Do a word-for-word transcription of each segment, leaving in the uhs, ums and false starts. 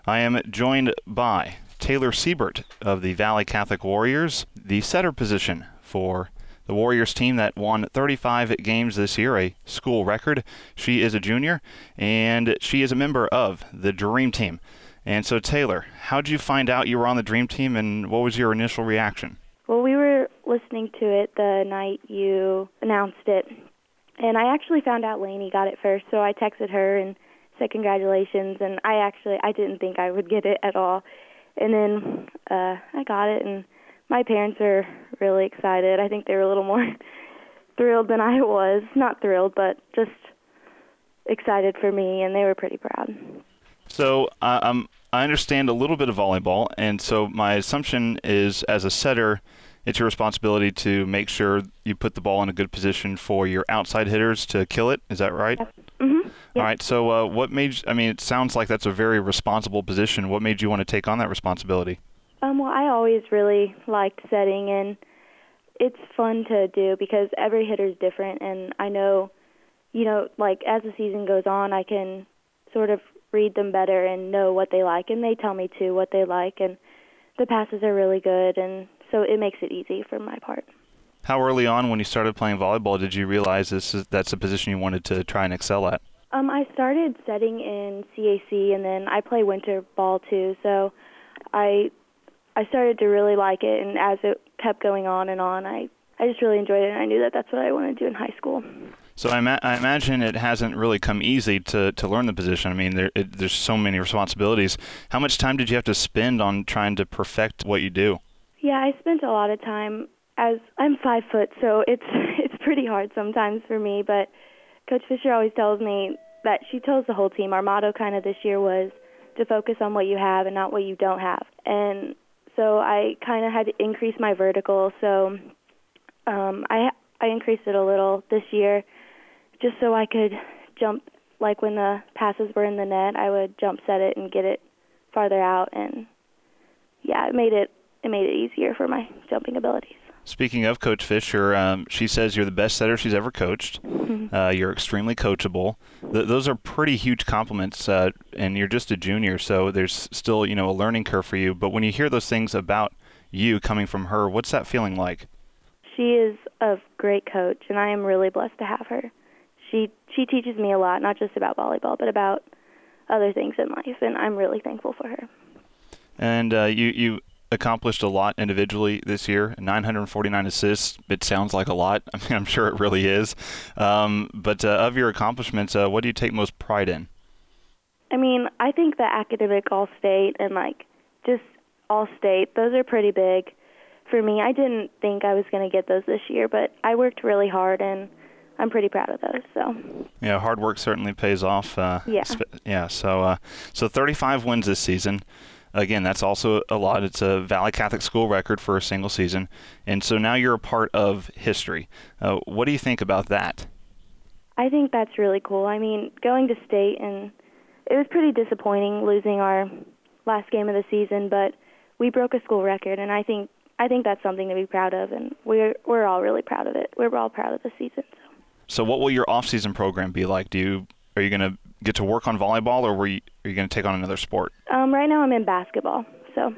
I am joined by Taylor Siebert of the Valley Catholic Warriors, the setter position for the Warriors team that won thirty-five games this year, a school record. She is a junior, and she is a member of the Dream Team. And so, Taylor, how did you find out you were on the Dream Team, and what was your initial reaction? Well, we were listening to it the night you announced it, and I actually found out Lainey got it first, so I texted her and said congratulations, and I actually, I didn't think I would get it at all. And then uh, I got it, and my parents were really excited. I think they were a little more thrilled than I was. Not thrilled, but just excited for me, and they were pretty proud. So uh, um, I understand a little bit of volleyball, and so my assumption is as a setter, it's your responsibility to make sure you put the ball in a good position for your outside hitters to kill it. Is that right? Yep. Mm-hmm. Yep. All right. So uh, what made you, I mean, it sounds like that's a very responsible position. What made you want to take on that responsibility? Um, well, I always really liked setting, and it's fun to do because every hitter's different, and I know, you know, like as the season goes on, I can sort of read them better and know what they like, and they tell me too what they like, and the passes are really good, and so it makes it easy for my part. How early on when you started playing volleyball did you realize this is, that's a position you wanted to try and excel at? Um, I started setting in C A C, and then I play winter ball too, so I I started to really like it, and as it kept going on and on, I, I just really enjoyed it, and I knew that that's what I wanted to do in high school. So I, ma- I imagine it hasn't really come easy to, to learn the position. I mean, there, it, there's so many responsibilities. How much time did you have to spend on trying to perfect what you do? Yeah, I spent a lot of time. As I'm five foot, so it's it's pretty hard sometimes for me. But Coach Fisher always tells me that she tells the whole team. Our motto kind of this year was to focus on what you have and not what you don't have. And so I kind of had to increase my vertical. So um, I I increased it a little this year, just so I could jump. Like when the passes were in the net, I would jump set it and get it farther out. And yeah, it made it it made it easier for my jumping abilities. Speaking of Coach Fisher, um, she says you're the best setter she's ever coached. Mm-hmm. Uh, you're extremely coachable. Th- those are pretty huge compliments, uh, and you're just a junior, so there's still, you know, a learning curve for you. But when you hear those things about you coming from her, what's that feeling like? She is a great coach, and I am really blessed to have her. She she teaches me a lot, not just about volleyball, but about other things in life, and I'm really thankful for her. And uh, you you. accomplished a lot individually this year, nine hundred forty-nine assists. It sounds like a lot. I mean, I'm sure it really is. Um, but uh, of your accomplishments, uh, what do you take most pride in? I mean, I think the academic all-state and, like, just all-state, those are pretty big for me. I didn't think I was going to get those this year, but I worked really hard, and I'm pretty proud of those. So yeah, hard work certainly pays off. Uh, yeah. Sp- yeah. So, uh, so thirty-five wins this season. Again, that's also a lot. It's a Valley Catholic school record for a single season. And so now you're a part of history. Uh, what do you think about that? I think that's really cool. I mean, going to state, and it was pretty disappointing losing our last game of the season, but we broke a school record, and I think I think that's something to be proud of, and we're we're all really proud of it. We're all proud of the season. So, so what will your off-season program be like? Do you are you going to get to work on volleyball, or were you, are you going to take on another sport? Um, right now I'm in basketball, so.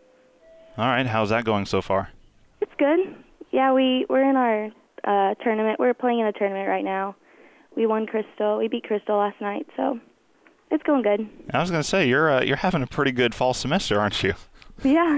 All right, how's that going so far? It's good. Yeah, we, we're in our uh, tournament. We're playing in a tournament right now. We won Crystal. We beat Crystal last night, so it's going good. I was going to say, you're uh, you're having a pretty good fall semester, aren't you? Yeah.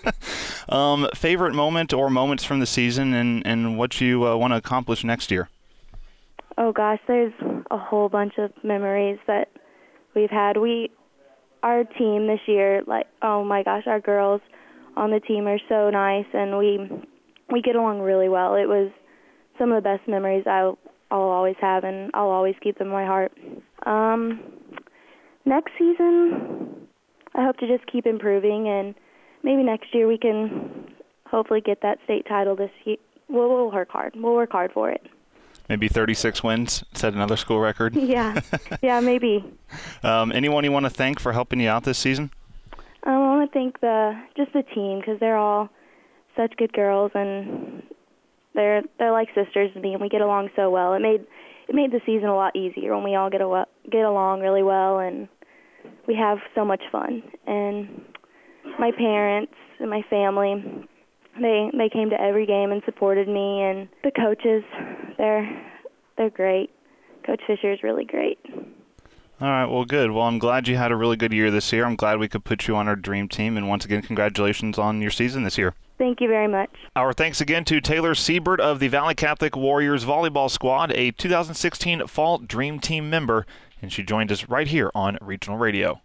um, favorite moment or moments from the season, and, and what you uh, want to accomplish next year? Oh, gosh, there's a whole bunch of memories that we've had. We, our team this year, like, oh my gosh, our girls on the team are so nice, and we we get along really well. It was some of the best memories I'll, I'll always have, and I'll always keep them in my heart. Um, next season, I hope to just keep improving, and maybe next year we can hopefully get that state title this year. We'll, we'll work hard. We'll work hard for it. Maybe thirty-six wins, set another school record? Yeah, yeah, maybe. Um, anyone you want to thank for helping you out this season? Um, I want to thank the just the team because they're all such good girls, and they're they're like sisters to me, and we get along so well. It made it made the season a lot easier when we all get a, get along really well, and we have so much fun. And my parents and my family, they they came to every game and supported me, and the coaches, they're they're great. Coach Fisher is really great. All right, well, good. Well, I'm glad you had a really good year this year. I'm glad we could put you on our dream team, and once again, congratulations on your season this year. Thank you very much. Our thanks again to Taylor Siebert of the Valley Catholic Warriors volleyball squad, a two thousand sixteen Fall Dream Team member, and she joined us right here on Regional Radio.